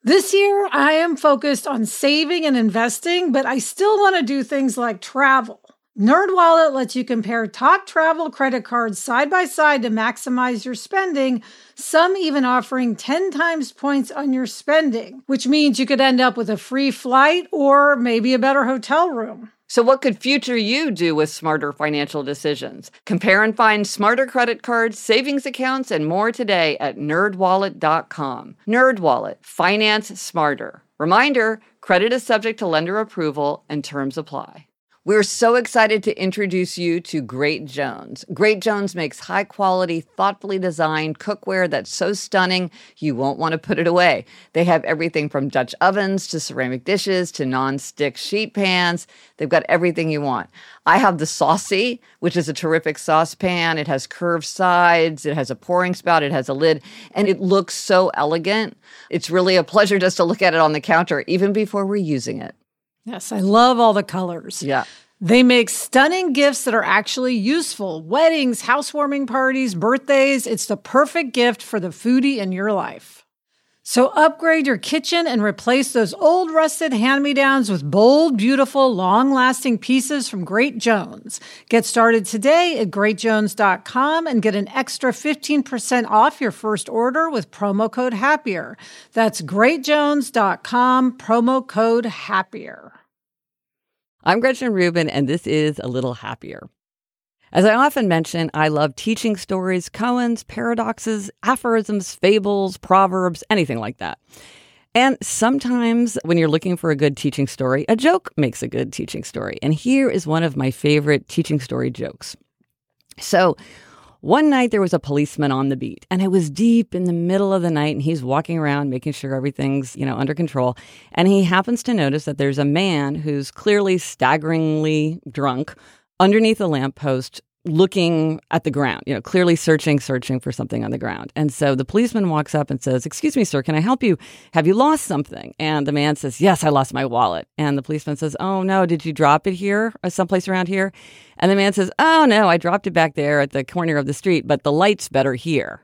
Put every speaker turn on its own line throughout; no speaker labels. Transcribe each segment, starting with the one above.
This year, I am focused on saving and investing, but I still want to do things like travel. NerdWallet lets you compare top travel credit cards side by side to maximize your spending, some even offering 10 times points on your spending, which means you could end up with a free flight or maybe a better hotel room.
So what could future you do with smarter financial decisions? Compare and find smarter credit cards, savings accounts, and more today at nerdwallet.com. NerdWallet. Finance smarter. Reminder, credit is subject to lender approval and terms apply. We're so excited to introduce you to Great Jones. Great Jones makes high-quality, thoughtfully designed cookware that's so stunning you won't want to put it away. They have everything from Dutch ovens to ceramic dishes to non-stick sheet pans. They've got everything you want. I have the Saucy, which is a terrific saucepan. It has curved sides, it has a pouring spout, it has a lid, and it looks so elegant. It's really a pleasure just to look at it on the counter, even before we're using it.
Yes, I love all the colors.
Yeah.
They make stunning gifts that are actually useful. Weddings, housewarming parties, birthdays. It's the perfect gift for the foodie in your life. So upgrade your kitchen and replace those old rusted hand-me-downs with bold, beautiful, long-lasting pieces from Great Jones. Get started today at greatjones.com and get an extra 15% off your first order with promo code HAPPIER. That's greatjones.com, promo code HAPPIER.
I'm Gretchen Rubin, and this is A Little Happier. As I often mention, I love teaching stories, koans, paradoxes, aphorisms, fables, proverbs, anything like that. And sometimes when you're looking for a good teaching story, a joke makes a good teaching story. And here is one of my favorite teaching story jokes. So one night there was a policeman on the beat, and it was deep in the middle of the night, and he's walking around making sure everything's, under control. And he happens to notice that there's a man who's clearly staggeringly drunk underneath a lamppost looking at the ground, clearly searching for something on the ground. And so the policeman walks up and says, "Excuse me, sir, can I help you? Have you lost something?" And the man says, "Yes, I lost my wallet." And the policeman says, "Oh, no, did you drop it here or someplace around here?" And the man says, "Oh, no, I dropped it back there at the corner of the street, but the light's better here."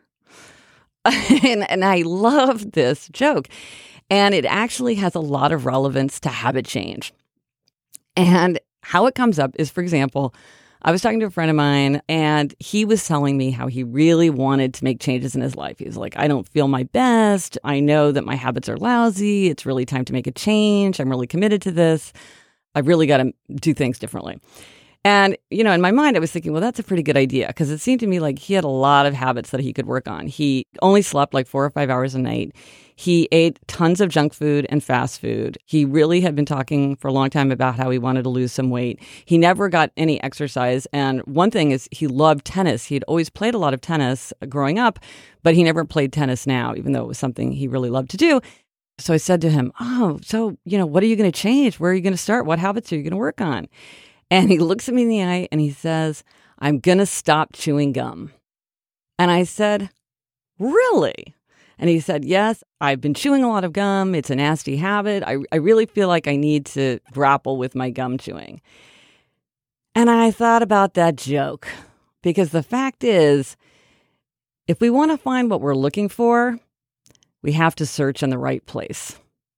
and I love this joke. And it actually has a lot of relevance to habit change. And how it comes up is, for example, I was talking to a friend of mine, and he was telling me how he really wanted to make changes in his life. He was like, "I don't feel my best. I know that my habits are lousy. It's really time to make a change. I'm really committed to this. I've really got to do things differently." And, in my mind, I was thinking, well, that's a pretty good idea, because it seemed to me like he had a lot of habits that he could work on. He only slept like 4 or 5 hours a night. He ate tons of junk food and fast food. He really had been talking for a long time about how he wanted to lose some weight. He never got any exercise. And one thing is he loved tennis. He had always played a lot of tennis growing up, but he never played tennis now, even though it was something he really loved to do. So I said to him, "Oh, so, what are you going to change? Where are you going to start? What habits are you going to work on?" And he looks at me in the eye and he says, "I'm going to stop chewing gum." And I said, "Really?" And he said, "Yes, I've been chewing a lot of gum. It's a nasty habit. I really feel like I need to grapple with my gum chewing." And I thought about that joke, because the fact is, if we want to find what we're looking for, we have to search in the right place.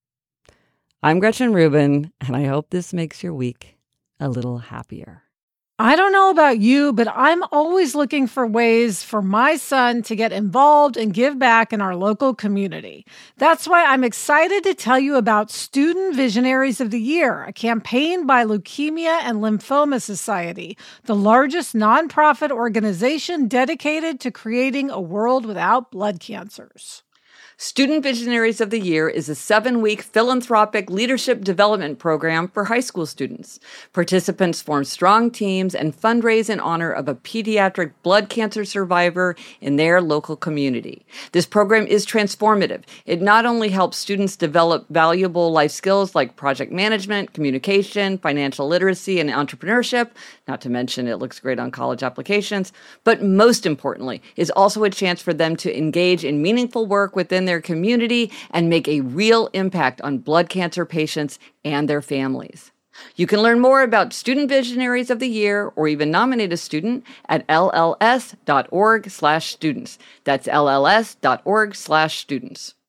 I'm Gretchen Rubin, and I hope this makes your week a little happier.
I don't know about you, but I'm always looking for ways for my son to get involved and give back in our local community. That's why I'm excited to tell you about Student Visionaries of the Year, a campaign by Leukemia and Lymphoma Society, the largest nonprofit organization dedicated to creating a world without blood cancers.
Student Visionaries of the Year is a 7-week philanthropic leadership development program for high school students. Participants form strong teams and fundraise in honor of a pediatric blood cancer survivor in their local community. This program is transformative. It not only helps students develop valuable life skills like project management, communication, financial literacy, and entrepreneurship, not to mention it looks great on college applications, but most importantly, is also a chance for them to engage in meaningful work within their community and make a real impact on blood cancer patients and their families. You can learn more about Student Visionaries of the Year or even nominate a student at lls.org/students. That's lls.org/students.